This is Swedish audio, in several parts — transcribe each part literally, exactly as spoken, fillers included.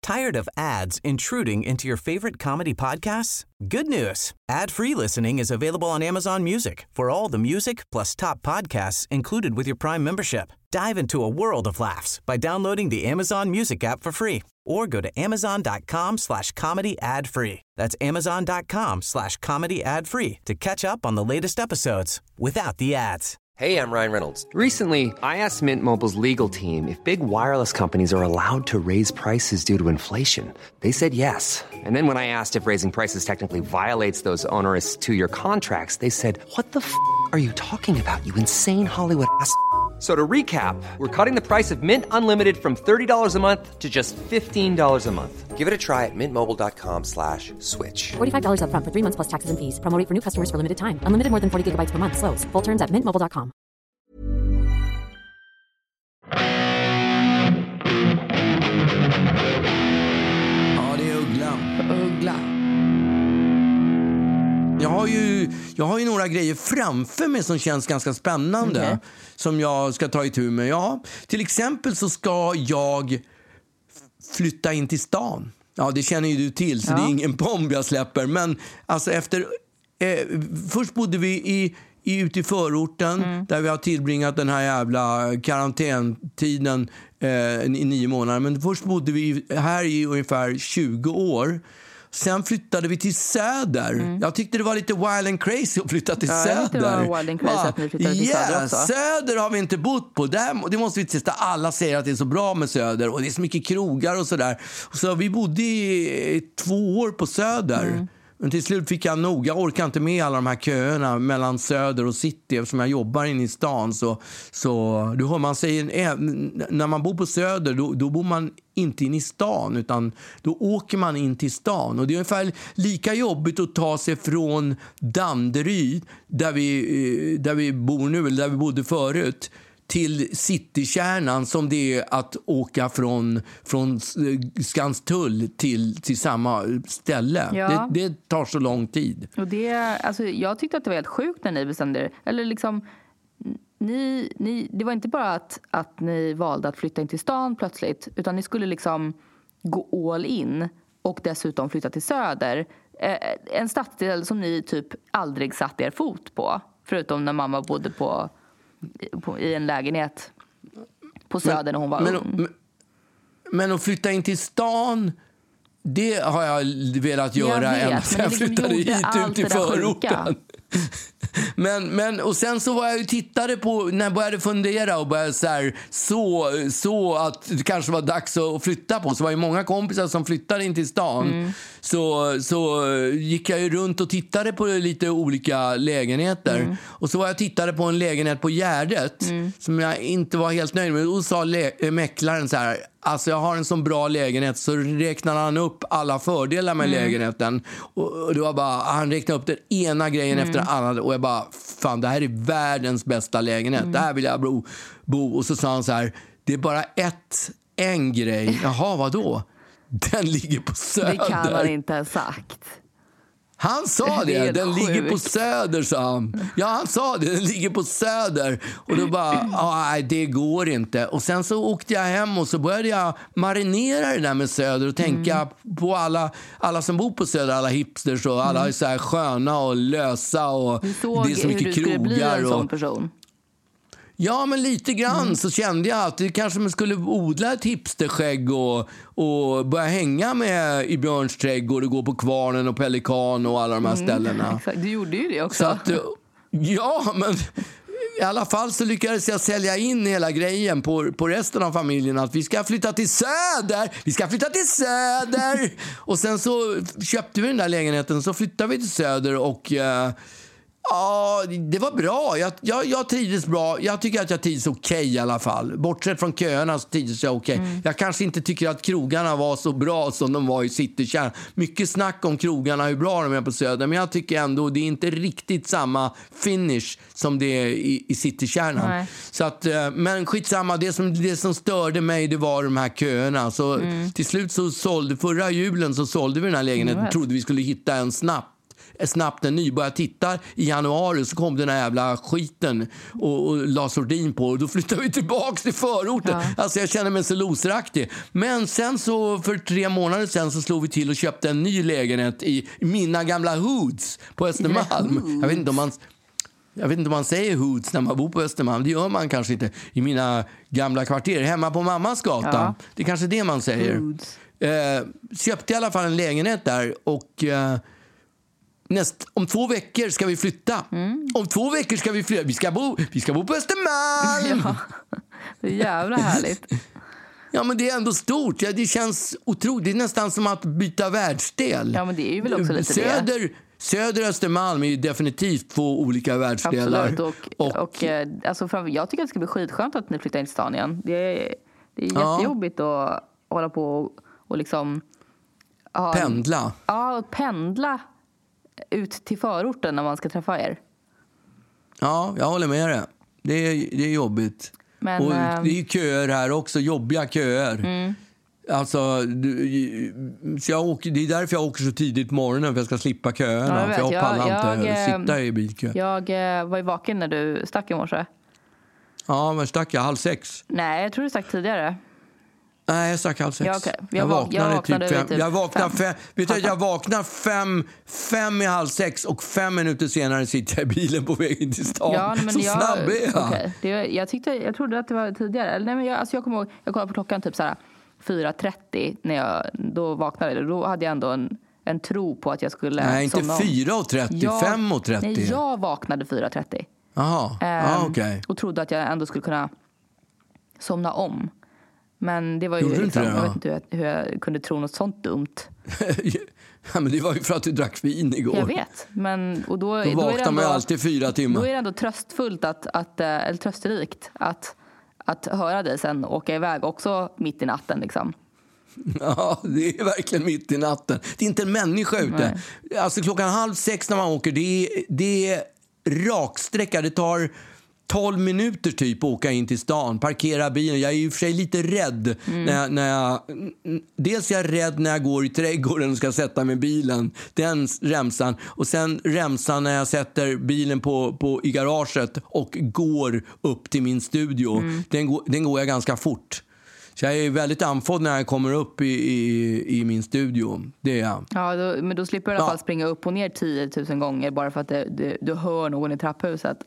Tired of ads intruding into your favorite comedy podcasts? Good news. Ad-free listening is available on Amazon Music for all the music plus top podcasts included with your Prime membership. Dive into a world of laughs by downloading the Amazon Music app for free or go to amazon.com slash comedy ad free. That's amazon.com slash comedy ad free to catch up on the latest episodes without the ads. Hey, I'm Ryan Reynolds. Recently, I asked Mint Mobile's legal team if big wireless companies are allowed to raise prices due to inflation. They said yes. And then when I asked if raising prices technically violates those onerous two-year contracts, they said, what the f*** are you talking about, you insane Hollywood ass f- So to recap, we're cutting the price of Mint Unlimited from thirty dollars a month to just fifteen dollars a month. Give it a try at mintmobile.com slash switch. forty-five dollars up front for three months plus taxes and fees. Promo rate for new customers for limited time. Unlimited more than forty gigabytes per month. Slows full terms at mint mobile dot com. Ja, det är Uggla. Uggla. Jag har ju, jag har ju några grejer framför mig som känns ganska spännande. Okay. Som jag ska ta itu med. Ja, till exempel så ska jag flytta in till stan. Ja, det känner ju du till, så ja. Det är ingen bomb jag släpper. Men alltså efter... Eh, först bodde vi i, i, ute i förorten mm. där vi har tillbringat den här jävla karantäntiden eh, i nio månader. Men först bodde vi här i ungefär tjugo år. Sen flyttade vi till Söder. Mm. Jag tyckte det var lite wild and crazy att flytta till ja, Söder. Det var wild and crazy Va? Att ni flyttade till yeah, Söder också. Söder har vi inte bott på. Där, det måste vi testa. Alla säger att det är så bra med Söder. Och det är så mycket krogar och sådär. Så vi bodde i två år på Söder. Mm. Men till slut fick jag nog. Jag orkar inte med alla de här köerna mellan Söder och city eftersom jag jobbar inne i stan. Så, så du hör man säger, när man bor på Söder då, då bor man inte in i stan utan då åker man in till stan. Och det är ungefär lika jobbigt att ta sig från Danderyd där vi, där vi bor nu eller där vi bodde förut till citykärnan som det är att åka från, från Skanstull till, till samma ställe. Ja. Det, det tar så lång tid. Och det, alltså, jag tyckte att det var helt sjukt när ni bestämde er. Eller liksom, ni, ni, det var inte bara att, att ni valde att flytta in till stan plötsligt, utan ni skulle liksom gå all in och dessutom flytta till Söder. Eh, en stadsdel som ni typ aldrig satt er fot på, förutom när mamma bodde på På, i en lägenhet på Söder när hon var men, ung. Men, men att flytta in till stan, det har jag velat göra ända sedan jag liksom flyttade hit ut i förorten. Men, men, och sen så var jag ju tittade på, när jag började fundera och började så här, så, så att det kanske var dags att flytta på. Så var ju många kompisar som flyttade in till stan. Mm. Så, så gick jag ju runt och tittade på lite olika lägenheter. Mm. Och så var jag tittade på en lägenhet på Gärdet mm. som jag inte var helt nöjd med. Och sa lä- mäklaren så här, alltså jag har en sån bra lägenhet, så räknar han upp alla fördelar med mm. lägenheten. Och det var bara, han räknade upp den ena grejen mm. efter den andra. Och jag bara, fan det här är världens bästa lägenhet. Mm. Där vill jag bo, bo. Och så sa han så här, det är bara ett, en grej. Jaha, vadå? Den ligger på Söder. Det kan han inte ha sagt. Han sa det, det den sjukt. Ligger på Söder, sa han. Ja, han sa det, den ligger på Söder. Och då bara, nej det går inte. Och sen så åkte jag hem och så började jag marinera det där med Söder och tänka mm. på alla, alla som bor på Söder, alla hipsters och alla mm. är så här sköna och lösa och det är så mycket krogar. Du bli en sån person. Ja, men lite grann mm. så kände jag att det kanske man skulle odla ett hipsterskägg och, och börja hänga med i Björns trädgård och gå på Kvarnen och Pelikan och alla de här ställena. Mm, exakt. Du gjorde ju det också. Så att, ja, men i alla fall så lyckades jag sälja in hela grejen på, på resten av familjen att vi ska flytta till Söder, vi ska flytta till Söder. Och sen så köpte vi den där lägenheten, så flyttade vi till Söder och... Uh, Ja, det var bra. Jag, jag, jag trivdes bra. Jag tycker att jag trivdes okej okay, i alla fall. Bortsett från köerna så trivdes jag okej. Okay. Mm. Jag kanske inte tycker att krogarna var så bra som de var i citykärnan. Mycket snack om krogarna, hur bra de är på Söder. Men jag tycker ändå det är inte riktigt samma finish som det är i, i citykärnan. Så att, men skitsamma, det som, det som störde mig det var de här köerna. Så mm. till slut så sålde, förra julen så sålde vi den här lägenheten. Mm. Trodde vi skulle hitta en snabbt snabbt en ny. Började titta i januari så kom den här jävla skiten och, och la sordin på. Och då flyttade vi tillbaka till förorten. Ja. Alltså jag känner mig så loseraktig. Men sen så för tre månader sen så slog vi till och köpte en ny lägenhet i mina gamla hoods på Östermalm. Jag vet inte om man... Jag vet inte om man säger hoods när man bor på Östermalm. Det gör man kanske inte i mina gamla kvarter. Hemma på mammas gata. Ja. Det är kanske det man säger. Eh, köpte i alla fall en lägenhet där. Och eh, näst, om två veckor ska vi flytta. Mm. Om två veckor ska vi flytta. Vi ska bo, vi ska bo på Östermalm. Ja, det är jävla härligt. Ja, men det är ändå stort. Ja, det känns otroligt. Det är nästan som att byta världsdel. Ja, men det är ju väl också lite Söder, det. Söder och Östermalm är ju definitivt två olika världsdelar. Absolut. Och, och, och alltså, framför, jag tycker att det ska bli skitskönt att ni flyttar in till stan igen. Det är, det är ja. jättejobbigt att hålla på och, och liksom... Ha, pendla. Ja, och pendla ut till förorten när man ska träffa er. Ja, jag håller med dig. Det är, det är jobbigt. Men, och det är köer här också, jobbiga köer. Mm. Alltså, så jag åker, det är därför jag åker så tidigt på morgonen, för jag ska slippa köerna. Ja, jag, för jag pallar jag, inte jag, sitta i bilkö. Jag var ju vaken när du stack i morse. Ja, men stack jag halv sex? Nej, jag tror du stack tidigare. Nej, jag stack halv sex. Ja, okay. jag, jag vaknade, jag vaknade typ fem. Typ jag vaknade fem. fem. Vet du, jag vaknar fem, fem i halv sex och fem minuter senare sitter jag i bilen på vägen till stan. Ja, men så jag, snabb är jag. Okay. Det, jag, tyckte, jag trodde att det var tidigare. Nej, men jag, alltså jag kommer ihåg, jag kollade på klockan typ så här fyra trettio när jag då vaknade. Då hade jag ändå en, en tro på att jag skulle... Nej, inte fyra trettio, fem trettio. Nej, jag vaknade fyra trettio. Jaha, ehm, ah, okej. Okay. Och trodde att jag ändå skulle kunna somna om. Men det var ju Gjorde liksom, det, jag vet inte hur jag, hur jag kunde tro något sånt dumt. Ja, men det var ju för att du drack vin igår. Jag vet, men och då, då, då vaknar är det ändå, man alltid fyra timmar. Då är det ändå tröstfullt att, att eller trösterikt att, att höra dig sen åka iväg också mitt i natten liksom. Ja, det är verkligen mitt i natten. Det är inte en människa ute. Nej. Alltså klockan halv sex när man åker, det är, det är raksträcka. Det tar tolv minuter typ att åka in till stan, parkera bilen. Jag är ju för sig lite rädd mm. när, jag, när jag... Dels är jag rädd när jag går i trädgården och ska sätta mig i bilen. Den remsan. Och sen remsan när jag sätter bilen på, på, i garaget och går upp till min studio. Mm. Den, går, den går jag ganska fort. Så jag är väldigt andfådd när jag kommer upp i, i, i min studio. Det är jag. Ja, då, men då slipper du i alla fall ja. springa upp och ner tio tusen gånger bara för att det, det, du hör någon i trapphuset.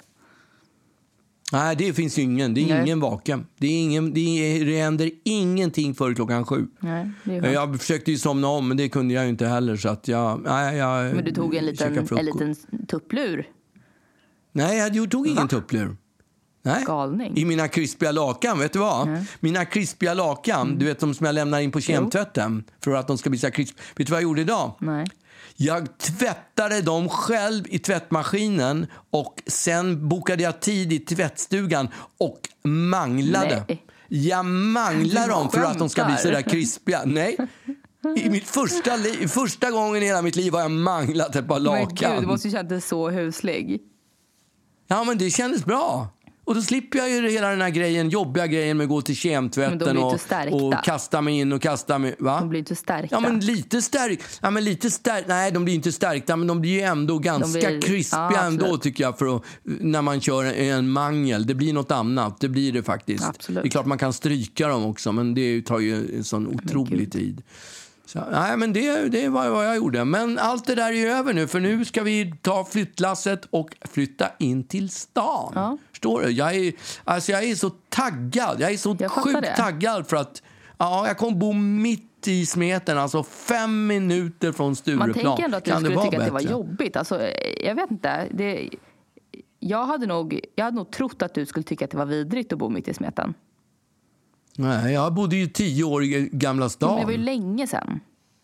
Nej, det finns ju ingen. Det är Nej. ingen vaken. Det, är ingen, det, är, det händer ingenting före klockan sju. Nej, det är jag försökte ju somna om, men det kunde jag ju inte heller. Så att jag, nej, jag men du tog en liten, en liten tupplur? Nej, jag tog ingen Va? tupplur. Nej. Galning. I mina krispiga lakan, vet du vad? Nej. Mina krispiga lakan, mm. du vet de som jag lämnar in på kemtvätten för att de ska bli så krisp. Vet du vad jag gjorde idag? Nej. Jag tvättade dem själv i tvättmaskinen och sen bokade jag tid i tvättstugan och manglade. Nej. Jag manglar dem för att de ska bli så där krispiga. Nej. I mitt första, li- första gången i hela mitt liv har jag manglat ett par lakan. Men gud, du måste ju känna dig så huslig. Ja, men det kändes bra. Och då slipper jag ju hela den här grejen, jobbiga grejen med att gå till kemtvätten och, och kasta mig in och kasta mig, va? De blir inte stärkta. Ja, men lite stärkta. Ja, men lite stärk. Nej, de blir inte stärkta, men de blir ju ändå ganska blir... krispiga ja, ändå tycker jag för att, när man kör en mangel. Det blir något annat, det blir det faktiskt. Absolut. Det är klart man kan stryka dem också, men det tar ju en sån otrolig tid. Så, nej, men det, det var vad jag gjorde. Men allt det där är över nu, för nu ska vi ta flyttlasset och flytta in till stan. Ja. Förstår du? Jag är, alltså jag är så taggad. Jag är så jag sjukt taggad för att ja, jag kommer bo mitt i smeten, alltså fem minuter från Stureplan. Man tänker ändå att du kan skulle tycka bättre? Att det var jobbigt. Alltså, jag vet inte. Det, jag, hade nog, jag hade nog trott att du skulle tycka att det var vidrigt att bo mitt i smeten. Nej, jag bodde ju tio år i Gamla stan. Men det var ju länge sedan.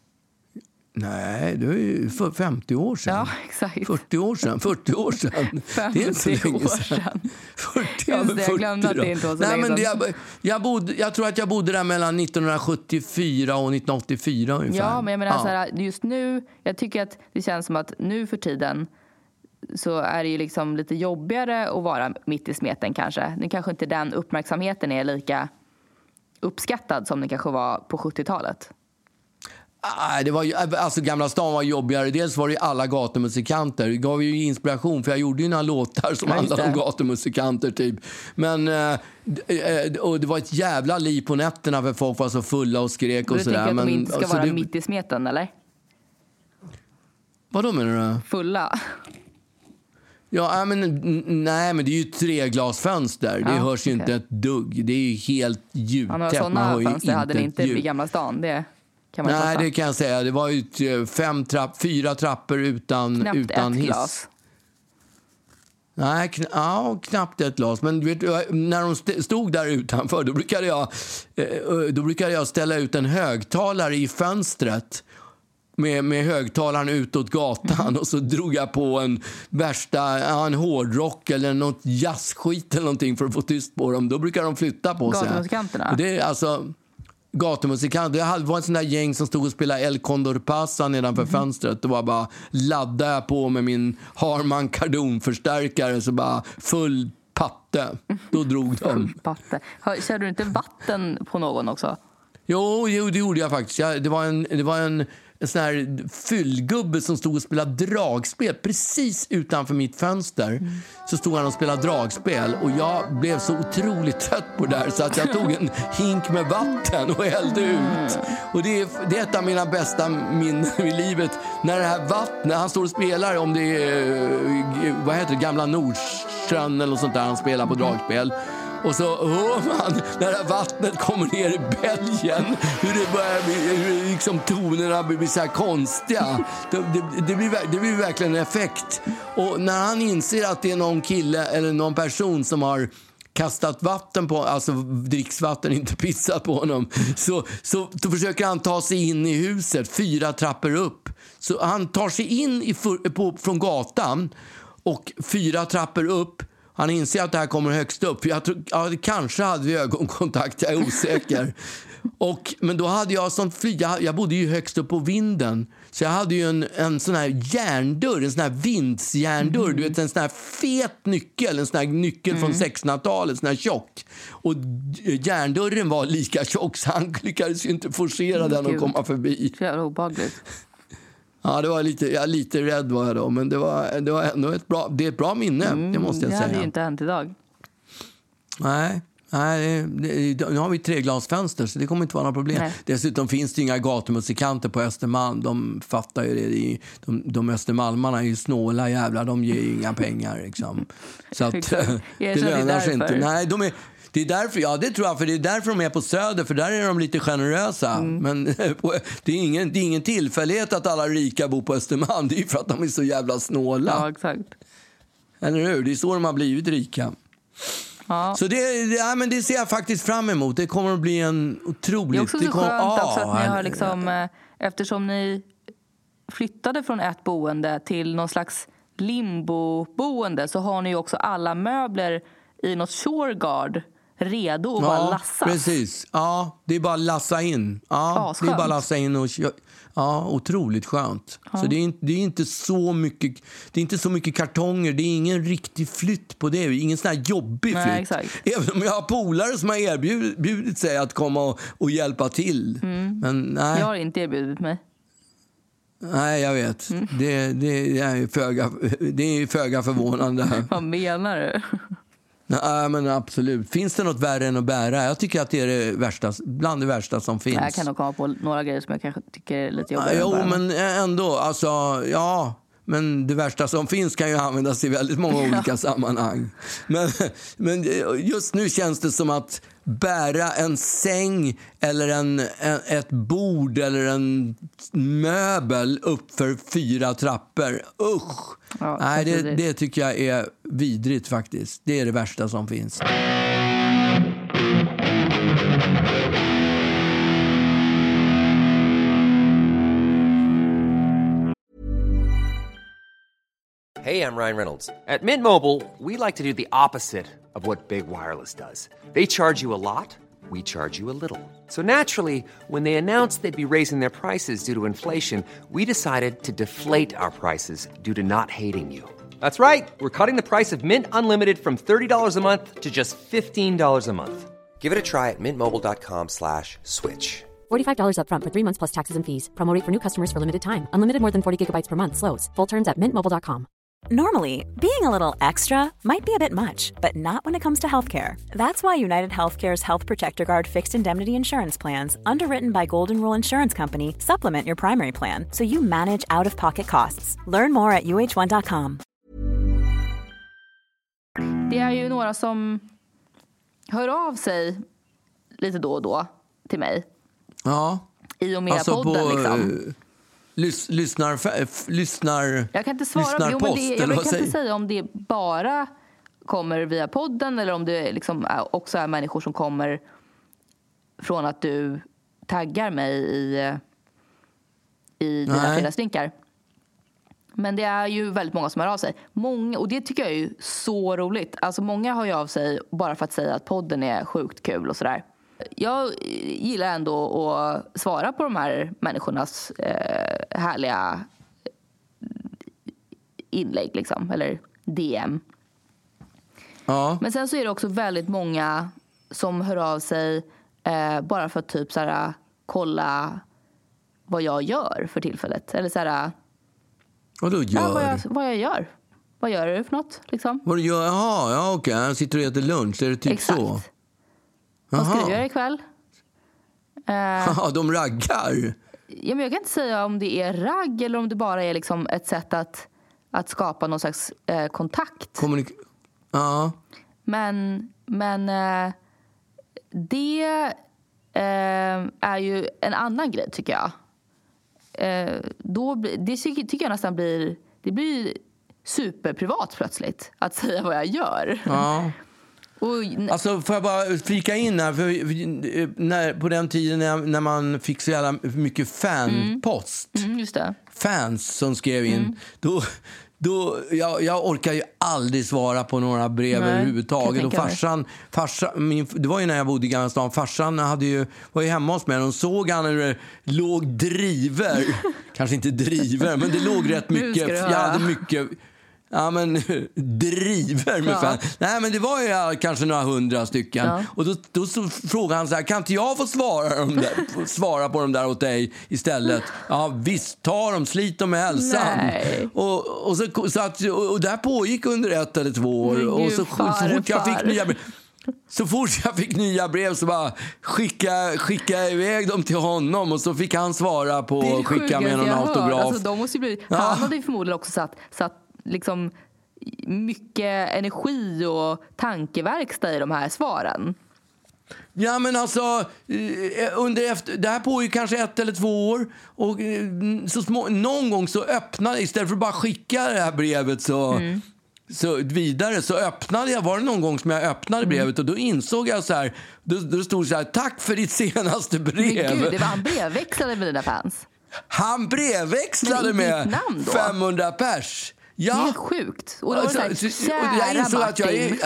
Nej, det är ju för femtio år sedan. Ja, exakt. fyrtio år sedan. fyrtio år sedan. femtio det är inte så länge sedan. fyrtio, Just det, jag glömde att det inte var så Nej, länge men jag, jag, bodde, jag tror att jag bodde där mellan nittonhundrasjuttiofyra och nittonhundraåttiofyra ungefär. Ja, men jag menar ja. så här, just nu, jag tycker att det känns som att nu för tiden så är det ju liksom lite jobbigare att vara mitt i smeten kanske. Nu kanske inte den uppmärksamheten är lika uppskattad som den kanske var på sjuttiotalet. Ah, det var ju, alltså Gamla stan var jobbigare. Dels var det alla gatumusikanter. Det gav ju inspiration, för jag gjorde ju några låtar som handlade om gatumusikanter typ. Men eh, och det var ett jävla liv på nätterna, för folk var så fulla och skrek och, och sådär. Du tänker att de men, inte ska alltså, vara det... mitt i smeten, eller? Vad då menar du? Fulla. Ja, men nej, men det är ju tre glasfönster. Det ja, hörs ju okay. inte ett dugg. Det är ju helt ljudtätt. Ja, sådana man fönster hade ni inte i Gamla stan. Det kan man nej, det kan jag säga. Det var ju fem trapp, fyra trappor utan, knappt utan ett hiss. Glas. Nej, kn- ja, knappt ett glas. Men vet du, när de st- stod där utanför, då brukade jag, då brukade jag ställa ut en högtalare i fönstret. Med, med högtalaren utåt gatan mm. och så drog jag på en värsta ja, en hårdrock eller något jazzskit eller någonting för att få tyst på dem. Då brukar de flytta på sig. Gatumusikanterna? Och det är alltså gatumusikanter. Det var en sån där gäng som stod och spelade El Condor Pasa nedanför mm. fönstret. Då var bara laddade jag på med min Harman Kardon-förstärkare så bara full patte. Då drog de. Patte. Kör du inte vatten på någon också? Jo, jo det gjorde jag faktiskt. Jag, det var en... Det var en En sån här fyllgubbe som stod och spelade dragspel precis utanför mitt fönster. Mm. Så stod han och spelade dragspel och jag blev så otroligt trött på det där så att jag tog en hink med vatten och hällde ut. Och det är, det är ett av mina bästa minnen i livet. När det här vattnet, han står och spelar om det är, vad heter det, Gamla Nordstrand eller något sånt där, han spelar på dragspel. Och så hör man när det här vattnet kommer ner i bälgen hur det börjar bli, hur liksom tonerna blir så här konstiga. Det, det, det, blir, det blir verkligen en effekt. Och när han inser att det är någon kille eller någon person som har kastat vatten på, alltså dricksvatten, inte pissat på honom, så, så då försöker han ta sig in i huset fyra trappor upp. Så han tar sig in i, på, från gatan och fyra trappor upp. Han inser att det här kommer högst upp. För jag tror, ja, kanske hade vi ögonkontakt, jag är osäker. Och, men då hade jag sånt fly. Jag, jag bodde ju högst upp på vinden. Så jag hade ju en, en sån här järndörr, en sån här vindsjärndörr. Mm. Du vet, en sån här fet nyckel, en sån här nyckel mm. från sextonhundratalet, sån här tjock. Och järndörren var lika tjock så han lyckades ju inte forcera mm, den och Gud. komma förbi. Det är obehagligt. Ja, det var lite, ja, lite rädd var jag då, men det var, det var ändå ett bra, det är ett bra minne, mm, det måste jag det säga. Det hade ju inte hänt idag. Nej, nej det, det, nu har vi tre glasfönster så det kommer inte vara några problem. Nej. Dessutom finns det inga gatumusikanter på Östermalm, de fattar ju det. De, de Östermalmarna är ju snåla jävlar, de ger ju inga pengar liksom. Så att det lönar sig inte. Nej, de är... Det är därför, ja det tror jag, för det är därför de är på Söder, för där är de lite generösa. Mm. Men det är, ingen, det är ingen tillfällighet att alla rika bor på Östermalm, det är ju för att de är så jävla snåla. Ja, exakt. Eller hur? Det är så de har blivit rika. Ja. Så det, ja, men det ser jag faktiskt fram emot. Det kommer att bli en otroligt... Det är också så det kommer, skönt ah, också att ni har liksom, eftersom ni flyttade från ett boende till någon slags limboboende, så har ni ju också alla möbler i något Shurgard redo att ja, bara lassa. Precis. Ja, det är bara att lassa in. Ja, det är bara att lassa in och ja, otroligt skönt. Ja. Så det är inte det är inte så mycket det är inte så mycket kartonger, det är ingen riktig flytt på det, ingen sån här jobbig flytt. Nej, exakt. Även om jag har polare som har erbjudit sig att komma och, och hjälpa till. Mm. Men nej. Jag har inte erbjudit mig. Nej, jag vet. Mm. Det, det är föga det är föga förvånande. Vad menar du? Nej, men absolut. Finns det något värre än att bära? Jag tycker att det är det värsta, bland det värsta som finns. Jag kan nog komma på några grejer som jag kanske tycker är lite jobbigare. Jo, men ändå. Alltså, ja. Men det värsta som finns kan ju användas i väldigt många olika sammanhang. Men, men just nu känns det som att bära en säng eller en, en, ett bord eller en möbel upp för fyra trappor. Usch! Ja, nej, det, det tycker jag är vidrigt faktiskt. Det är det värsta som finns. Hey, I'm Ryan Reynolds. At Mint Mobile, we like to do the opposite of what Big Wireless does. They charge you a lot, we charge you a little. So naturally, when they announced they'd be raising their prices due to inflation, we decided to deflate our prices due to not hating you. That's right. We're cutting the price of Mint Unlimited from thirty dollars a month to just fifteen dollars a month. Give it a try at mintmobile.com slash switch. forty-five dollars up front for three months plus taxes and fees. Promo rate for new customers for limited time. Unlimited more than forty gigabytes per month slows. Full terms at mint mobile dot com. Normally, being a little extra might be a bit much, but not when it comes to healthcare. That's why United Healthcare's Health Protector Guard fixed indemnity insurance plans, underwritten by Golden Rule Insurance Company, supplement your primary plan so you manage out-of-pocket costs. Learn more at u h one dot com. Det är ju några som hör av sig lite då och då till mig. Ja. I och med alltså podden på, liksom. Lys, lyssnar, f, lyssnar, jag kan inte svara jo, men det, jag kan inte säga om det bara kommer via podden eller om det liksom också är människor som kommer från att du taggar mig i, i dina fredagsdrinkar. Men det är ju väldigt många som hör av sig. Många, och det tycker jag är ju så roligt. Alltså många hör ju av sig bara för att säga att podden är sjukt kul och sådär. Jag gillar ändå att svara på de här människornas eh, härliga inlägg liksom, eller D M. Ja. Men sen så är det också väldigt många som hör av sig eh, bara för att typ så här, kolla vad jag gör för tillfället. Eller så här, vad då gör? Ja, vad, jag, vad jag gör. Vad gör du för något liksom? Vad du gör? Jaha, ja okej. Okay. Jag sitter och äter lunch. Är det typ exakt. Så? Vad ska du göra ikväll? Ja, uh, de raggar. Ja, men jag kan inte säga om det är ragg eller om det bara är liksom ett sätt att, att skapa någon slags eh, kontakt. Kommunik- ja. Men, men eh, det eh, är ju en annan grej tycker jag. Eh, då, det tycker jag nästan blir, det blir superprivat plötsligt att säga vad jag gör. Ja. Och, alltså får jag bara flika in här för, för, när, på den tiden när, när man fick så jävla mycket fanpost mm. Mm, just det. fans som skrev in mm. då, då jag, jag orkar ju aldrig svara på några brev Nej, överhuvudtaget och farsan, farsan min, det var ju när jag bodde i Gamla stan, farsan hade ju, var ju hemma hos mig och såg han hur det låg driver kanske inte driver men det låg rätt mycket, jag hade mycket. Ja, men driver med ja. fan. Nej, men det var ju kanske några hundra stycken. Ja. Och då, då så frågade han så här, kan inte jag få svara, de där, svara på dem där åt dig istället? Ja, visst, ta dem, slit dem med hälsan. Och, och, så, så att, och där pågick under ett eller två år. Gud, och så, far, så fort jag fick nya brev, så fort jag fick nya brev så bara skicka, skicka iväg dem till honom och så fick han svara på och skicka med någon autograf. Alltså, de måste ju bli, ja. Han hade ju förmodligen också satt, satt liksom mycket energi och tankeverkstad i de här svaren. Ja, men alltså under efter, det här på ju kanske ett eller två år och så små, någon gång så öppnade, istället för att bara skicka det här brevet så, mm. så vidare så öppnade jag, var det någon gång som jag öppnade brevet mm. och då insåg jag så här, då, då stod det så här, tack för ditt senaste brev. Men gud, det var han brevväxlade med dina fans. Han brevväxlade med femhundra pers. Ja. Det är sjukt. Och då var det så här, så, kära jag insåg att jag är,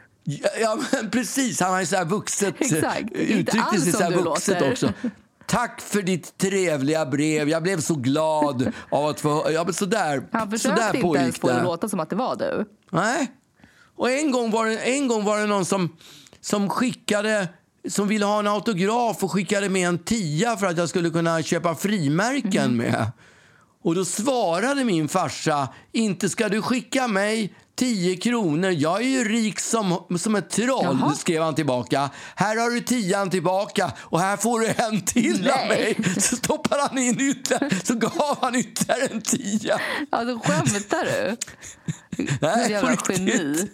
ja, men precis. Han har ju så här vuxet uttryckte sig så här vuxet också. Tack för ditt trevliga brev. Jag blev så glad av att få... Ja, men så där, han försökte så där inte ens få det låta som att det var du. Nej. Och en gång var det, en gång var det någon som, som skickade... som ville ha en autograf och skickade med en tia för att jag skulle kunna köpa frimärken mm. med. Och då svarade min farsa, inte ska du skicka mig tio kronor. Jag är ju rik som, som ett troll, Jaha. skrev han tillbaka. Här har du tian tillbaka och här får du en till av mig. Så stoppade han in ytterligare, så gav han ytterligare en tia. Alltså skämtar du? Nej, jävla geni.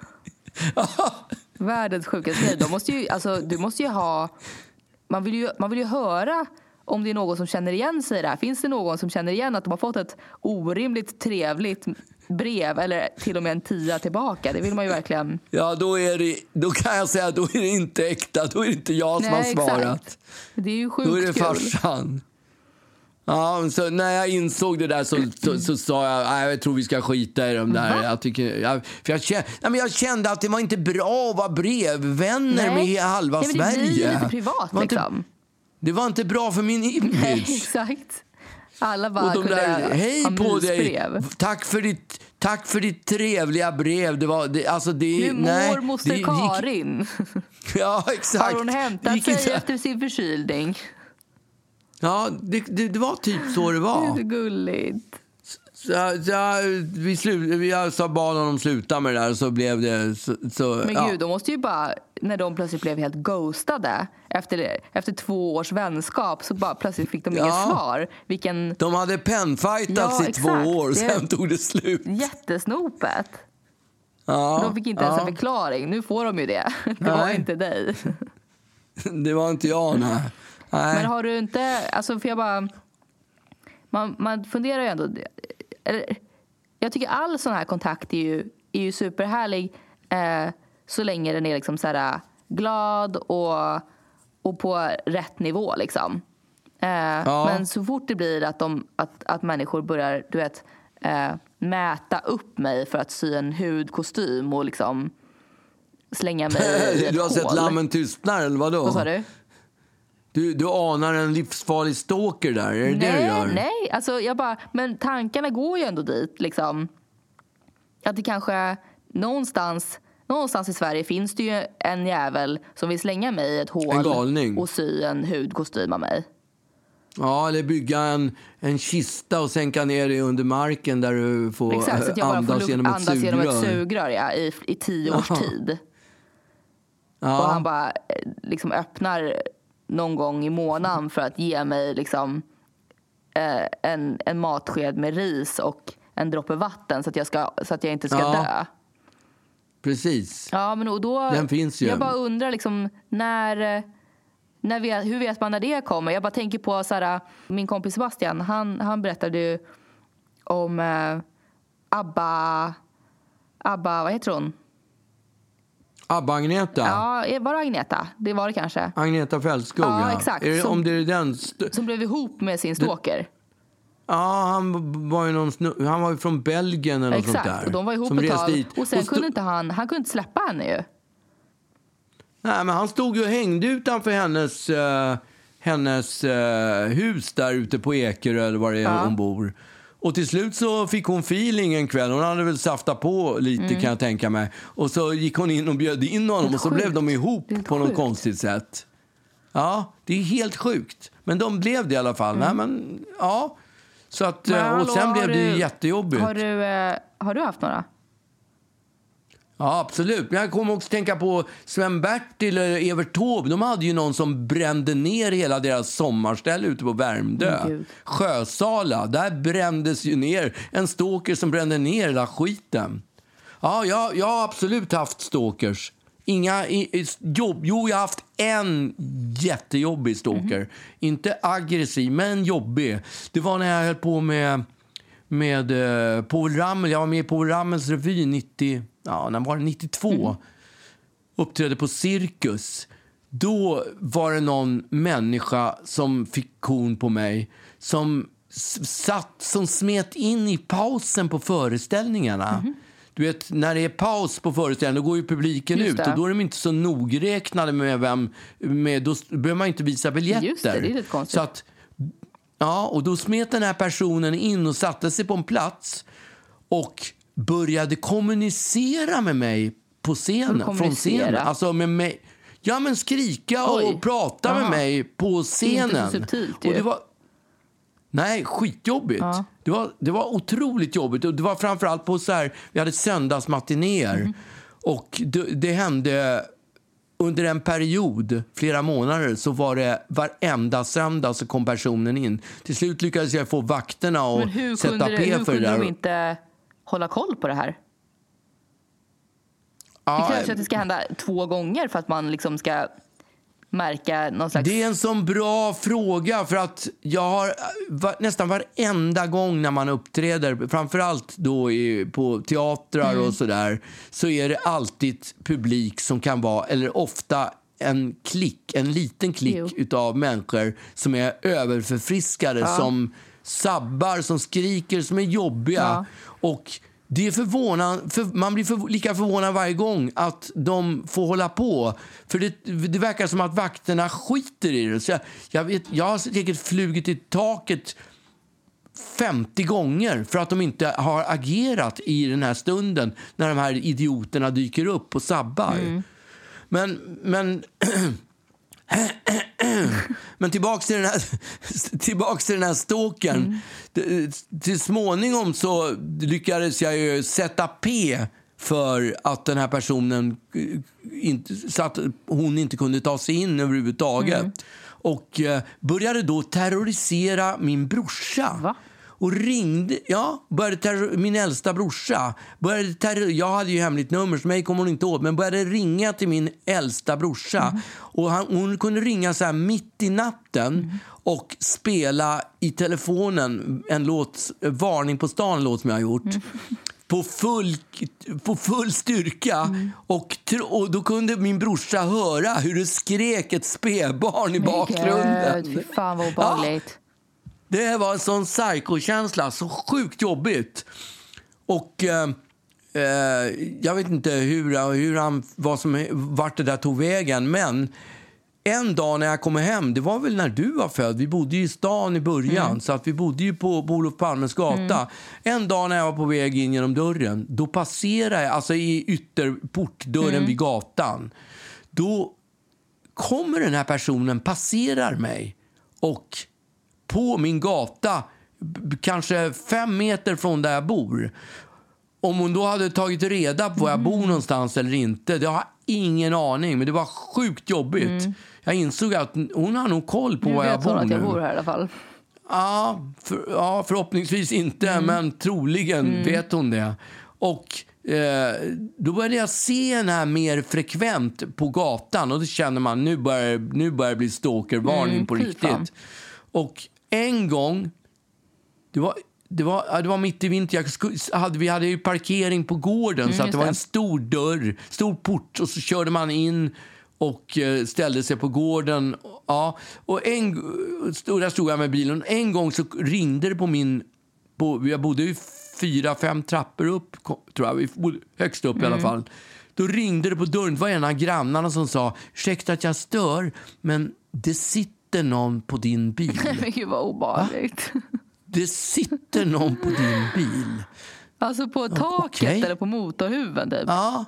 Världens sjukaste grej. De måste ju, alltså, du måste ju ha... Man vill ju, man vill ju höra... Om det är någon som känner igen sig där. Finns det någon som känner igen att de har fått ett orimligt trevligt brev eller till och med en tia tillbaka? Det vill man ju verkligen. Ja, då är det, då kan jag säga att då är det inte äkta. Då är det inte jag som Nej, har svarat. Exakt. Det är ju sjukt. Då är det farsan. Ja, så när jag insåg det där så, så, så sa jag, nej, jag tror vi ska skita i dem där. Jag, tycker, jag, för jag, kände, nej, men jag kände att det var inte bra att vara brevvänner nej. med halva nej, men det Sverige. Det blir lite privat det liksom. Inte, det var inte bra för min image. Nej, exakt. Alla bara och de där, hej på dig. Tack för ditt, tack för ditt trevliga brev. Det var, det, alltså det, Hur mår nej, moster det, Karin? Ja, exakt. Har hon hämtat sig inte efter sin förkylning? Ja, det, det, det var typ så det var. Det är så gulligt. Så, så, vi slut, vi sa bad honom sluta med det där, så blev det så, så, Men ja. gud, de måste ju bara, när de plötsligt blev helt ghostade efter, efter två års vänskap, så bara plötsligt fick de Ja. inget svar. Vilken... De hade pennfightats Ja, i exakt. två år, Det- sen tog det slut. Jättesnopet. Ja, De fick inte ens ja. en förklaring. Nu får de ju det. Det var Nej. inte dig. Det var inte jag, nej. nej. Men har du inte, alltså för jag bara, man, man funderar ju ändå, eller, jag tycker all sån här kontakt är ju, är ju superhärlig eh, så länge den är liksom så här glad och, och på rätt nivå liksom. Eh, Ja. Men så fort det blir att, de, att, att människor börjar, du vet, eh, mäta upp mig för att sy en hudkostym och liksom slänga mig i ett Du har hål. sett Lammen tystnar, eller vadå? Vad sa du? Du, du anar en livsfarlig stalker där, är det nej, det du gör? Nej, alltså jag bara, men tankarna går ju ändå dit liksom. Att det kanske någonstans, någonstans i Sverige finns det ju en jävel som vill slänga mig i ett En hål galning. och sy en hudkostym av mig. Ja, eller bygga en, en kista och sänka ner dig under marken där du får Exakt, så att jag bara andas, får luft, genom, ett andas genom ett sugrör. sugrör ja, i, i tio års Ja. tid. Ja. Och han bara eh, liksom öppnar någon gång i månaden för att ge mig liksom eh, en, en matsked med ris och en droppe vatten så att jag, ska, så att jag inte ska Ja. dö. Precis. Ja, men och då, Den finns ju. Jag bara undrar liksom när, när vet, hur vet man när det kommer? Jag bara tänker på så här, min kompis Sebastian, han, han berättade ju om eh, Abba, Abba, vad heter hon? Abba-Agneta. Ja, var det Agneta? Det var det kanske. Agneta Fältskog, Ja, ja. exakt. Är det, Som- om det är den... St- Som blev ihop med sin stalker. ja, han var ju någon snu- han var ju från Belgien eller något sånt där. Exakt, och de var ihop som ett reste tag. hit. Och sen Och sto- kunde inte han, han kunde inte släppa henne ju. Nej, men han stod ju och hängde utanför hennes, eh, hennes eh, hus där ute på Ekerö eller var det är Ja. hon bor. Och till slut så fick hon feeling en kväll. Hon hade väl saftat på lite Mm. kan jag tänka mig. Och så gick hon in och bjöd in honom Det är och så sjukt. blev de ihop Det är på något sjukt. konstigt sätt. Ja, det är helt sjukt. Men de blev det i alla fall. Nej, men, ja. Så att, Mm. Men eh, och hallå, sen har blev det ju du- jättejobbigt. Har du, eh, har du haft några? Ja, absolut. Men jag kommer också tänka på Sven-Bertil och Evert Taube. De hade ju någon som brände ner hela deras sommarställe ute på Värmdö. Åh, Gud. Sjösala. Där brändes ju ner en stalker som brände ner hela skiten. Ja, jag, jag har absolut haft stalkers. Inga i, i, jobb. Jo, jag har haft en jättejobbig stalker. Inte aggressiv, men jobbig. Det var när jag höll på med, med uh, Povel Ramel. Jag var med i Povel Ramels revy nittio, ja, när var det? nittiotvå. Uppträdde på Cirkus. Då var det någon människa som fick kon på mig. Som s- satt, som smet in i pausen på föreställningarna. Du vet, när det är paus på föreställningen, då går ju publiken Just ut. det. Och då är de inte så nogräknade med vem... Med, då behöver man inte visa biljetter. Just det, det är lite konstigt. Så att, ja, och då smet den här personen in och satte sig på en plats och började kommunicera med mig på scenen. Från Kommunicera? scenen. Alltså med mig. Ja, men skrika Oj. och prata Aha. med mig på scenen. Inte så subtilt ju. Och det var... Nej, skitjobbigt. Ja. Det, var, det var otroligt jobbigt. Och det var framförallt på så här... Vi hade söndagsmatinéer. Mm. Och det, det hände... Under en period, flera månader, så var det varenda söndag så kom personen in. Till slut lyckades jag få vakterna och Men hur sätta kunde, det, P hur för det kunde där. de inte hålla koll på det här? Ja, Det krävs ju att det ska hända två gånger för att man liksom ska märka någon slags... det är en sån bra fråga, för att jag har va, nästan varenda gång när man uppträder, framförallt då i, på teatrar Mm. och sådär, så är det alltid publik som kan vara, eller ofta en klick, en liten klick Jo. utav människor som är överförfriskade, som sabbar, som skriker, som är jobbiga. Ja. Och det är förvånande, för man blir för, lika förvånad varje gång att de får hålla på. För det, det verkar som att vakterna skiter i det. Så jag, jag, vet, jag har säkert flugit i taket femtio gånger för att de inte har agerat i den här stunden när de här idioterna dyker upp och sabbar. Men, men Men tillbaks till den här, tillbaks till den här stalkern. Mm. Till småningom så lyckades jag ju sätta P för att den här personen inte, så att hon inte kunde ta sig in överhuvudtaget. Mm. Och eh, började då terrorisera min brorsa. Va? Och ringde, ja, började terror, min äldsta brorsa. Började terror, jag hade ju hemligt nummer, så mig kommer hon inte åt. Men började ringa till min äldsta brorsa. Mm. Och han, hon kunde ringa så här mitt i natten. Mm. Och spela i telefonen en låt, Varning på stan, låt som jag har gjort. Mm. På full, på full styrka. Mm. Och, och då kunde min brorsa höra hur det skrek ett spädbarn i bakgrunden. Fy fan vad obehagligt. Ja. Det var en sån psykokänsla, så sjukt jobbigt. Och eh, eh, jag vet inte hur, hur han, vad som, vart det där tog vägen. Men en dag när jag kom hem, det var väl när du var född. Vi bodde ju i stan i början, mm. så att vi bodde ju på, på Olof Palmes gata. Mm. En dag när jag var på väg in genom dörren, då passerade jag, alltså i ytterportdörren mm. vid gatan. Då kommer den här personen, passerar mig och på min gata, kanske fem meter från där jag bor. Om hon då hade tagit reda på var jag bor någonstans eller inte, det har jag ingen aning. Men det var sjukt jobbigt. Mm. Jag insåg att hon har nog koll på var jag bor nu. Nu vet hon att jag bor här i alla fall. Ja, för, ja förhoppningsvis inte, mm. men troligen mm. vet hon det. Och eh, då började jag se henne här mer frekvent på gatan. Och då känner man, nu börjar, nu börjar det bli stalkervarning mm, på riktigt. Fan. Och en gång, det var, det var, det var mitt i vinter, jag hade, vi hade ju parkering på gården, mm, så att det var en stor dörr, stor port, och så körde man in och ställde sig på gården. Ja, och en, där stod jag med bilen. En gång så ringde det på min, på, jag bodde ju fyra, fem trappor upp, tror jag, vi bodde högst upp mm. i alla fall. Då ringde det på dörren, det var en av grannarna som sa, ursäkta att jag stör, men det sitter någon på din bil. Men gud vad obehagligt. Va? Det sitter någon på din bil. Alltså på taket okay. eller på motorhuven typ? Ja.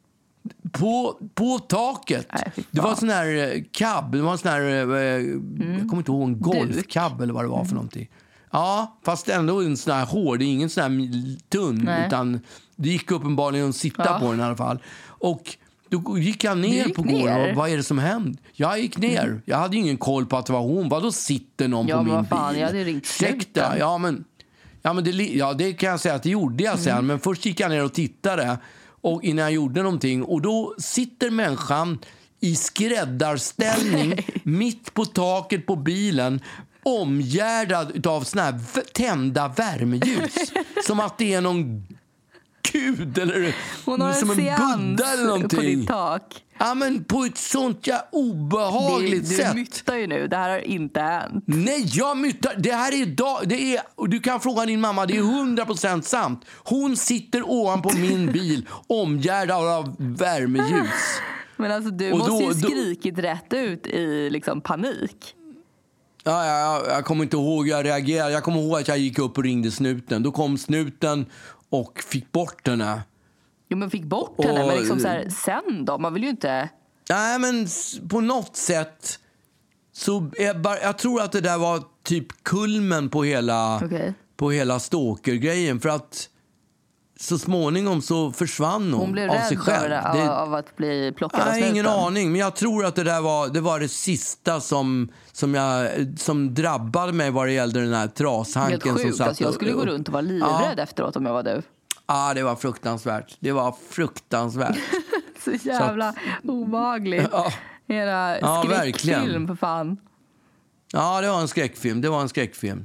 På, på taket. Nej, det var en sån här cab. Det var en sån här, mm. jag kommer inte ihåg, en golfcab eller vad det var för någonting. Ja, fast ändå en sån här hård. Det är ingen sån här tunn. Nej. Utan det gick uppenbarligen att sitta ja. på den i alla fall. Och då gick jag ner gick på gården och vad är det som hände? Jag gick ner. Mm. Jag hade ingen koll på att det var hon. Vad då sitter någon ja, på min fan, bil? Jag hade ringt snuten. Ja, men, ja, men det, ja, det kan jag säga att det gjorde jag sen. Mm. Men först gick jag ner och tittade och innan jag gjorde någonting. Och då sitter människan i skräddarställning mitt på taket på bilen, omgärdad av såna här tända värmeljus. Som att det är någon gud eller hon har som en, en Buddha eller någonting på ditt tak. Ja, men på ett sånt ja, obehagligt det, du sätt. Du myttar ju nu, det här har inte hänt. Nej, jag myttar. Det här är dag, det är, och du kan fråga din mamma, det är hundra procent sant. Hon sitter ovanpå min bil omgärdad av värmeljus. Men alltså du och måste då, ju skrikit då, rätt ut i liksom panik. Ja, ja, jag kommer inte ihåg jag reagerade. Jag kommer ihåg att jag gick upp och ringde snuten. Då kom snuten och fick bort henne. Jo, men fick bort och, henne. Men liksom så här, sen då? Man vill ju inte... Nej, men på något sätt så är bara, jag tror att det där var typ kulmen på hela, okay. på hela stalker-grejen. För att så småningom så försvann hon, hon blev av rädd sig själv. Av, det, av att bli plockad nej, av snuten. Ingen aning, men jag tror att det där var det, var det sista som, som, jag, som drabbade mig vad det gällde den här trashanken. Helt sjukt, som satt alltså jag skulle gå runt och vara livrädd ja. efteråt om jag var du. Ja, det var fruktansvärt. Det var fruktansvärt. Så jävla så obehagligt. Ja. Era ja, skräckfilm för fan. Ja, det var en skräckfilm. Det var en skräckfilm.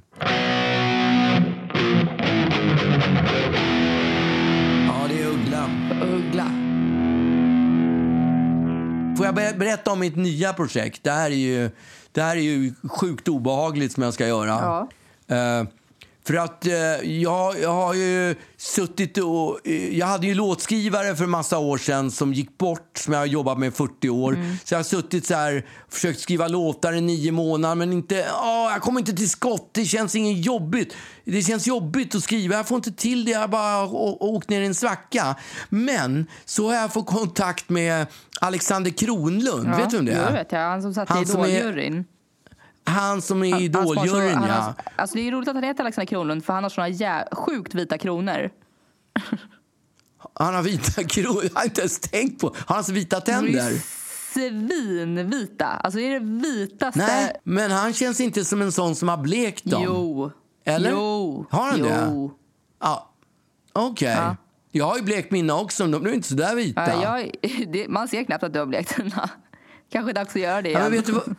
Ja, det är Uggla. Uggla. Får jag berätta om mitt nya projekt? Det här är ju, det här är ju sjukt obehagligt som jag ska göra. Ja. Uh, För att eh, jag, jag har ju suttit och... Eh, jag hade ju låtskrivare för en massa år sedan som gick bort, som jag har jobbat med i fyrtio år. Mm. Så jag har suttit så här, försökt skriva låtar i nio månader, men inte... Åh, jag kommer inte till skott, det känns inget jobbigt. Det känns jobbigt att skriva, jag får inte till det, jag bara åkt ner i en svacka. Men så har jag fått kontakt med Alexander Kronlund, ja, vet du om det är? Ja, vet jag, han som satt han i Idoljuryn. Han som är Idoljuryn, ja. Alltså det är roligt att han heter Alexander Kronlund, för han har såna jä- sjukt vita kronor. Han har vita kronor, jag har inte ens tänkt på. Har han så vita tänder? Svinvita, alltså det är det vitaste. Nej, men han känns inte som en sån som har blekt dem. Jo. Eller? Jo. Har han jo. det? Ja, okej. Okay. Ja. Jag har ju blekt mina också, de är inte så där vita. Ja, jag, det, man ser knappt att du har blekt dina. Kanske dags att göra det igen. Ja, men vet du vad?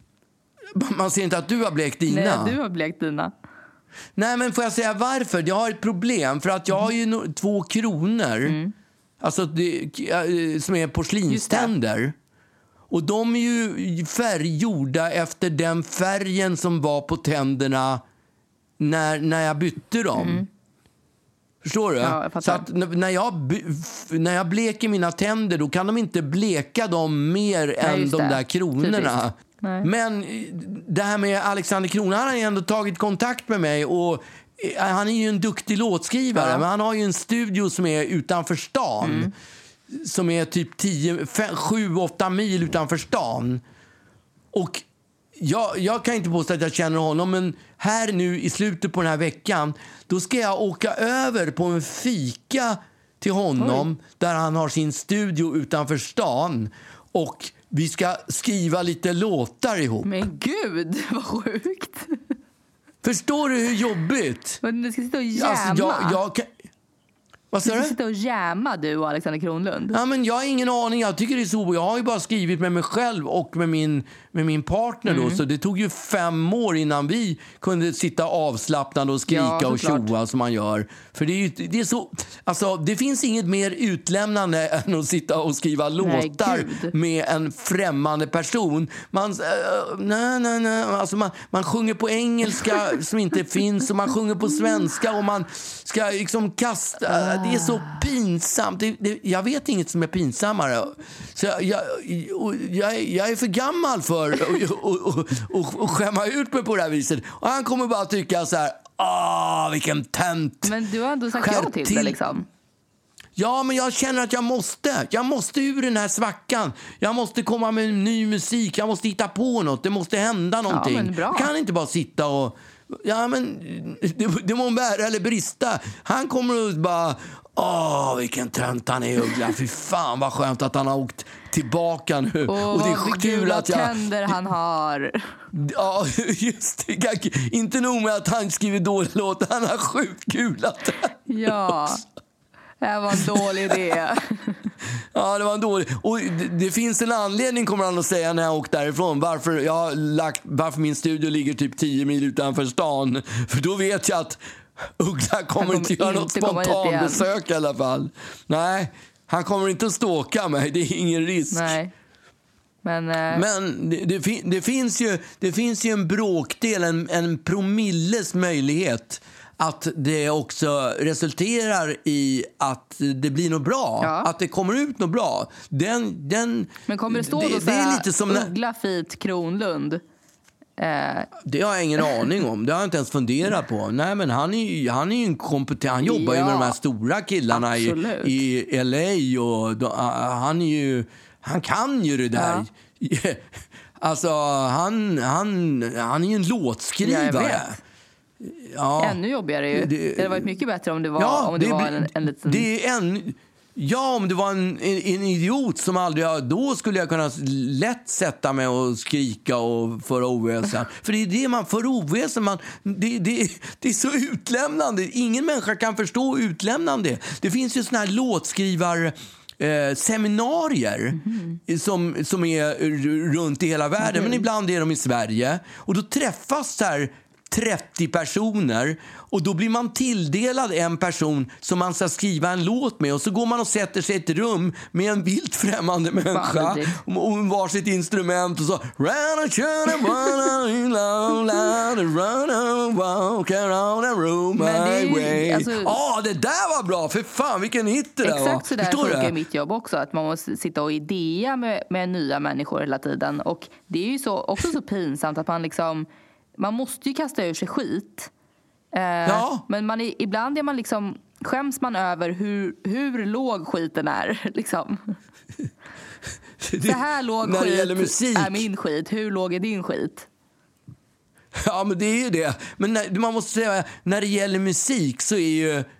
Man ser inte att du har blekt dina. Nej, du har blekt dina. Nej, men får jag säga varför? Jag har ett problem. För att jag har ju no- två kronor. Mm. Alltså det, som är porslinständer. Och de är ju färggjorda efter den färgen som var på tänderna när, när jag bytte dem. Mm. Förstår du? Ja, jag så att när jag, när jag bleker mina tänder, då kan de inte bleka dem mer ja, än de det. där kronorna. Men det här med Alexander Kronlund, han har ändå tagit kontakt med mig och han är ju en duktig låtskrivare, ja. Men han har ju en studio som är utanför stan. Mm. Som är typ sju åtta mil utanför stan. Och jag, jag kan inte påstå att jag känner honom, men här nu i slutet på den här veckan, då ska jag åka över på en fika till honom. Oj. Där han har sin studio utanför stan. Och vi ska skriva lite låtar ihop. Men gud, vad sjukt. Förstår du hur jobbigt? Men du ska sitta och jämma. Alltså, jag, jag kan... Vad sa du? Du ska sitta och jämma, du och Alexander Kronlund. Ja, men jag har ingen aning. Jag tycker det är så. Jag har ju bara skrivit med mig själv och med min, med min partner. Mm. Då. Så det tog ju fem år innan vi kunde sitta avslappnade och skrika ja, och tjoa som man gör. För det är ju, det är så... Alltså, det finns inget mer utlämnande än att sitta och skriva låtar nej, med en främmande person. Man, uh, nej, nej, nej. Alltså, man, man sjunger på engelska som inte finns och man sjunger på svenska och man ska liksom kasta... Det är så pinsamt. Det, det, jag vet inget som är pinsammare. Så jag, jag, jag, jag är för gammal för att skämma ut mig på det här viset. Och han kommer bara tycka så här, åh, vilken tönt. Men du har ändå sagt ja till det liksom. Ja, men jag känner att jag måste. Jag måste ur den här svackan. Jag måste komma med ny musik. Jag måste hitta på något. Det måste hända någonting. Ja, men bra. Jag kan inte bara sitta och... Ja, men det, det må bära eller brista. Han kommer att bara... Åh, vilken tönt han är, Uggla. Fy fan, vad skönt att han har åkt tillbaka nu. Åh, och det är kul att jag... tänder han har. Ja, just det. Inte nog med att han skriver dåliga låtar. Han har sjukt kul att ja. Det var en dålig idé. Ja, det var en dålig. Och det, det finns en anledning, kommer han att säga när jag åkt därifrån. Varför, jag har lagt, varför min studio ligger typ tio mil utanför stan. För då vet jag att Uggla kommer, kommer inte göra något spontant besök i alla fall. Nej, han kommer inte att ståka mig. Det är ingen risk. Nej. Men, eh... Men det, det, det, finns ju, det finns ju en bråkdel, en, en promilles möjlighet att det också resulterar i att det blir något bra. Ja. Att det kommer ut något bra. Den, den, men kommer det stå det, då så här, lite som Uggla Fit Kronlund? Eh. Det har jag ingen aning om. Det har jag inte ens funderat på. Nej, men han är, han är ju en kompetent. Han jobbar ja. ju med de här stora killarna i, i L A. Och då, han är ju... Han kan ju det där. Ja. Alltså, han, han, han är ju en låtskrivare. Ja, ännu jobbigare ju. Det, det hade varit mycket bättre om det var, ja, om det, det var en, en liten... Det är en, ja, om det var en, en, en idiot som aldrig... Då skulle jag kunna lätt sätta mig och skrika och föra oväsen. För det är det man för oväsen. Man, det, det, det är så utlämnande. Ingen människa kan förstå utlämnande. Det finns ju såna här låtskrivar... Eh, seminarier mm-hmm. som, som är runt i hela världen, mm-hmm. men ibland är de i Sverige. Och då träffas så här trettio personer och då blir man tilldelad en person som man ska skriva en låt med och så går man och sätter sig i ett rum med en vilt främmande människa och, och varsitt instrument och så alltså, oh, det där var bra, för fan vilken hit det där var. Exakt så där funkar mitt jobb också, att man måste sitta och idea med, med nya människor hela tiden och det är ju så, också så pinsamt att man liksom man måste ju kasta ur sig skit. Eh, ja. Men man är, ibland är man liksom, skäms man över hur, hur låg skiten är. Liksom. Det, så här låg när skit det gäller musik. Är min skit. Hur låg är din skit? Ja, men det är ju det. Men när, man måste säga, när det gäller musik så är ju... Eh,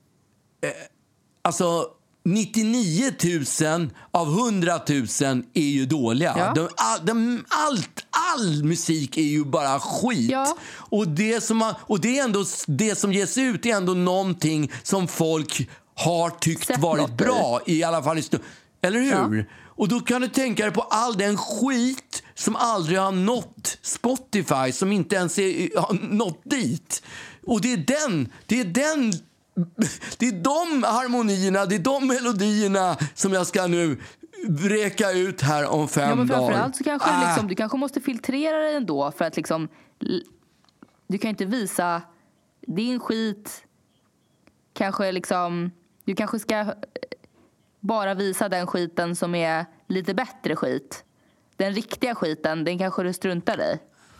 alltså... nittionio tusen av hundra tusen är ju dåliga. Ja. De, all, de, allt, all musik är ju bara skit. Ja. Och, det som man, och det är ändå det som ges ut är ändå någonting som folk har tyckt Sett varit något. bra i alla fall i stu- eller hur? Ja. Och då kan du tänka dig på all den skit som aldrig har nått Spotify, som inte ens är, har nått dit. Och det är den, det är den Det är de harmonierna, det är de melodierna som jag ska nu vräka ut här om fem ja, men dagar. Framförallt så kanske ah. liksom, du kanske måste filtrera det ändå för att liksom, du kan inte visa din skit. Kanske liksom, du kanske ska bara visa den skiten som är lite bättre skit. Den riktiga skiten, den kanske du struntar i.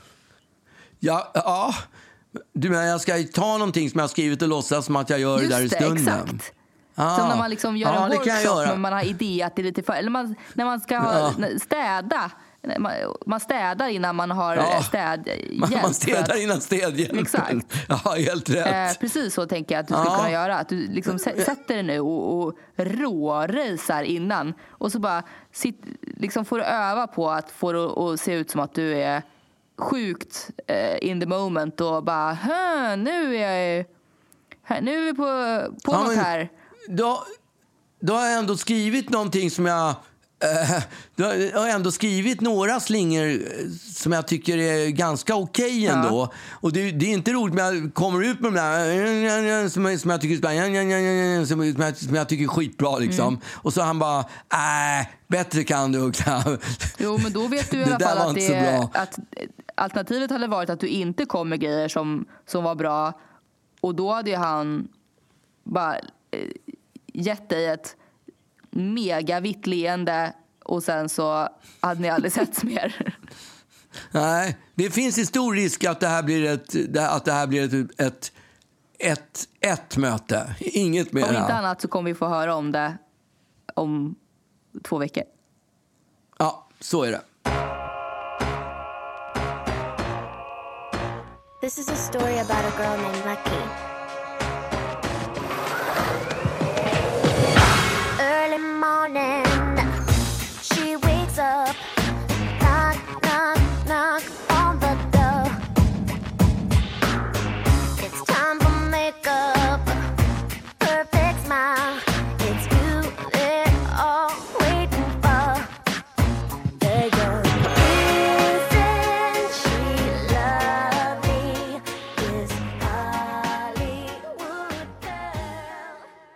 Ja, ja. Du menar jag ska ta någonting som jag har skrivit och låtsas som att jag gör Just det där i stunden. Exakt. Ah. Som när man liksom gör ah, en workshop men man har idé att det är lite för... Eller man, när man ska ja. städa. Man, man städar innan man har ja. städhjälp. Man, man städar att, innan städhjälpen. Exakt. Ja, helt rätt. Eh, precis så tänker jag att du ska ja. kunna göra. Att du liksom sätter dig nu och, och rårejsar innan. Och så bara sit, liksom får du öva på att få det att se ut som att du är... sjukt eh, in the moment och bara nu är jag här, nu är vi på, på ja, något här. Då, då har jag ändå skrivit någonting som jag eh, då har jag ändå skrivit några slingor som jag tycker är ganska okej okay ändå. Ja. Och det, det är inte roligt när jag kommer ut med de där som, som, jag, tycker, som, jag, som jag tycker är skitbra liksom. Mm. Och så han bara äh, bättre kan du. Jo, men då vet du i alla fall att, det är, att alternativet hade varit att du inte kom med grejer som, som var bra. Och då hade han bara eh, gett dig ett mega vitt leende och sen så hade ni aldrig setts mer. Nej, det finns en stor risk att det här blir ett, att det här blir ett, ett, ett, ett möte. Inget mer. Om inte annat så kommer vi få höra om det om två veckor. Ja, så är det. This is a story about a girl named Lucky. Early morning, she wakes up, knock, knock, knock on the door. It's time for makeup, perfect smile. It's you they're all waiting for. There you go. Isn't she lovely? This Hollywood girl.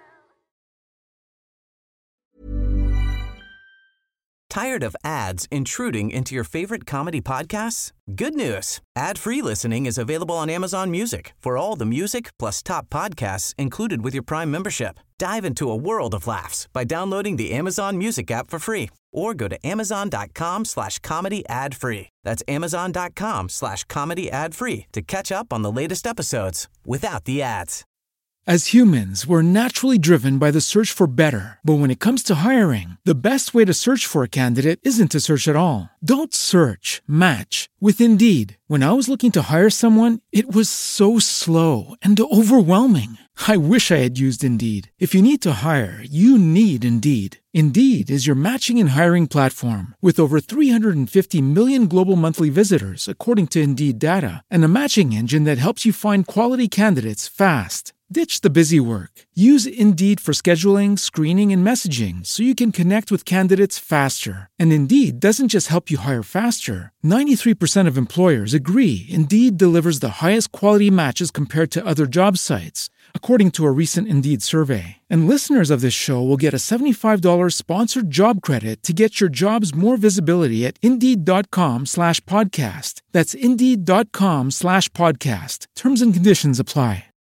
Tired of ads intruding into your favorite comedy podcasts? Good news. Ad-free listening is available on Amazon Music for all the music plus top podcasts included with your Prime membership. Dive into a world of laughs by downloading the Amazon Music app for free or go to amazon.com slash comedy ad free. That's amazon.com slash comedy ad free to catch up on the latest episodes without the ads. As humans, we're naturally driven by the search for better. But when it comes to hiring, the best way to search for a candidate isn't to search at all. Don't search, match with Indeed. When I was looking to hire someone, it was so slow and overwhelming. I wish I had used Indeed. If you need to hire, you need Indeed. Indeed is your matching and hiring platform with over three hundred fifty million global monthly visitors, according to Indeed data, and a matching engine that helps you find quality candidates fast. Ditch the busy work. Use Indeed for scheduling, screening, and messaging so you can connect with candidates faster. And Indeed doesn't just help you hire faster. ninety-three percent of employers agree Indeed delivers the highest quality matches compared to other job sites, according to a recent Indeed survey. And listeners of this show will get a seventy-five dollars sponsored job credit to get your jobs more visibility at Indeed.com slash podcast. That's Indeed.com slash podcast. Terms and conditions apply.